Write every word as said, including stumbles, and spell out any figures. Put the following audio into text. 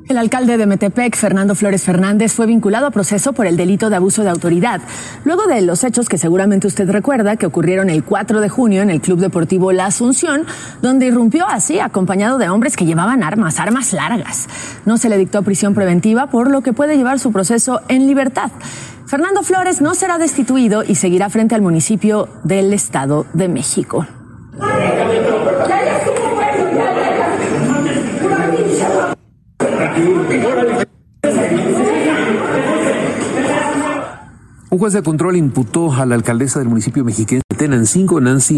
El alcalde de Metepec, Fernando Flores Fernández, fue vinculado a proceso por el delito de abuso de autoridad, luego de los hechos que seguramente usted recuerda que ocurrieron el cuatro de junio en el Club Deportivo La Asunción, donde irrumpió así acompañado de hombres que llevaban armas, armas largas. No se le dictó prisión preventiva, por lo que puede llevar su proceso en libertad. Fernando Flores no será destituido y seguirá frente al municipio del Estado de México. Un juez de control imputó a la alcaldesa del municipio mexiquense de Tenancingo, Nancy